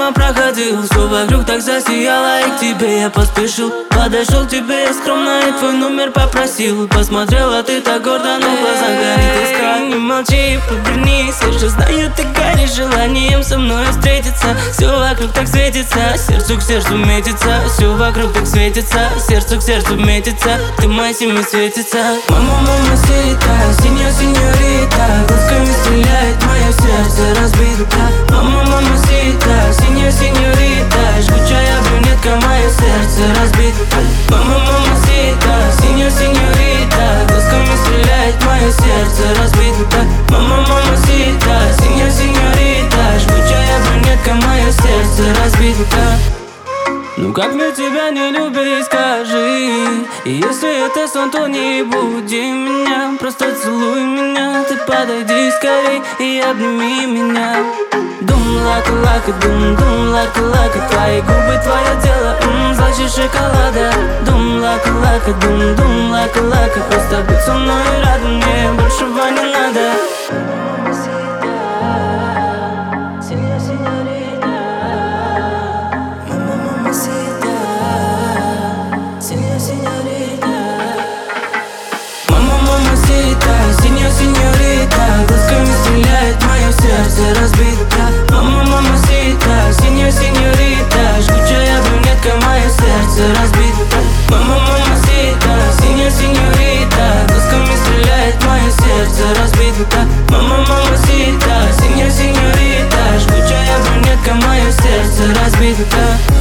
мимо проходил, все вокруг так засияло, и к тебе я поспешил. Подошел к тебе я скромно и твой номер попросил. Посмотрела ты так гордо, но в глазах горит искра. Не молчи, повернись, я же знаю, ты горишь желанием со мной встретиться. Все вокруг так светится, сердцу к сердцу метится. Все вокруг так светится, сердцу к сердцу метится. Ты моя семья светится. Мама, мама, сита, синьорита, глазками стреляет, мое сердце разбито. Мама, мама, сита, синьорита, жгучая брюнетка, мое сердце разбито. Мама, мама, сита, синьорита, глазками стреляет, мое сердце разбито. Мама, мама, сита, синьорита, жгучая брюнетка, мое сердце разбито. Ну как мне тебя не любить, скажи. И если это сон, то не буди меня. Просто целуй меня, ты подойди скорей и обними меня. Дум лака-лака, дум лака-лака. Твои губы, твое тело, слаще шоколада. Дум лака-лака, дум лака-лака. Просто будь со мной рядом, мне большего не надо. Синьорита, глазками стреляет, мое сердце разбито. Мама, мама, сита, синьорита, жгучая брюнетка, мое сердце разбито. Мама, мама, сита, синьорита, глазками стреляет, мое сердце разбито. Мама, мама, сита, синьорита, жгучая брюнетка, мое сердце разбито.